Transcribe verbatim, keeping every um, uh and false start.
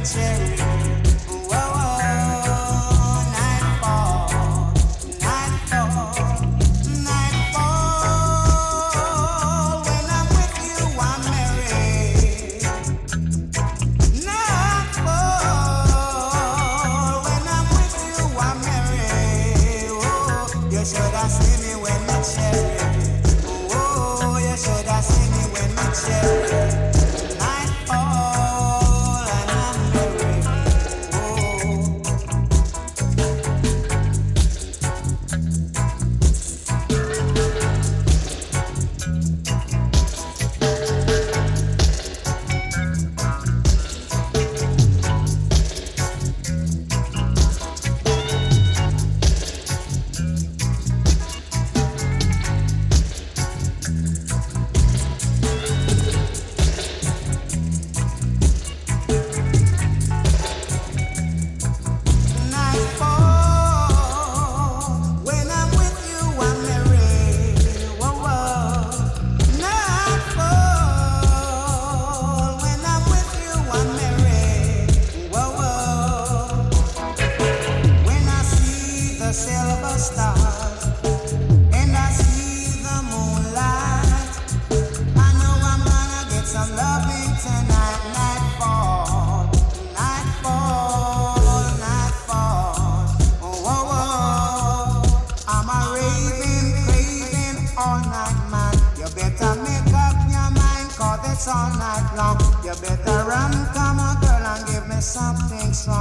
cherry. Whoa, whoa, nightfall, nightfall, nightfall. When I'm with you, I'm merry. Nightfall. When I'm with you, I'm merry. Oh, you should have seen me when me cherry. Oh, you should have seen me when me cherry. Nightfall and I'm merry. Oh. Nightfall, when I'm with you, I'm merry. Whoa, whoa. Nightfall, when I'm with you, I'm merry. Whoa, whoa. When I see the silver stars and I see the moonlight, I know I'm gonna get some loving tonight. Nightfall, nightfall, nightfall. Oh, whoa, whoa. I'm a raving, craving all night, man. You better make up your mind, 'cause it's all night long. You better run, come on, girl, and give me something strong.